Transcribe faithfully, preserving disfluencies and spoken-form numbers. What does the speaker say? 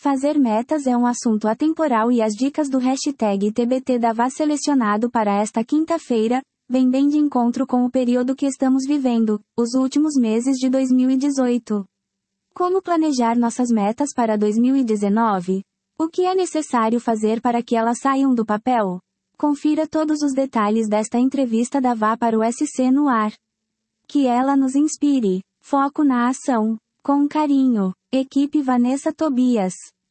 Fazer metas é um assunto atemporal e as dicas do hashtag T B T da V A selecionado para esta quinta-feira, vem bem de encontro com o período que estamos vivendo, os últimos meses de dois mil e dezoito. Como planejar nossas metas para dois mil e dezenove? O que é necessário fazer para que elas saiam do papel? Confira todos os detalhes desta entrevista da V A para o S C no ar. Que ela nos inspire. Foco na ação. Com carinho. Equipe Vanessa Tobias.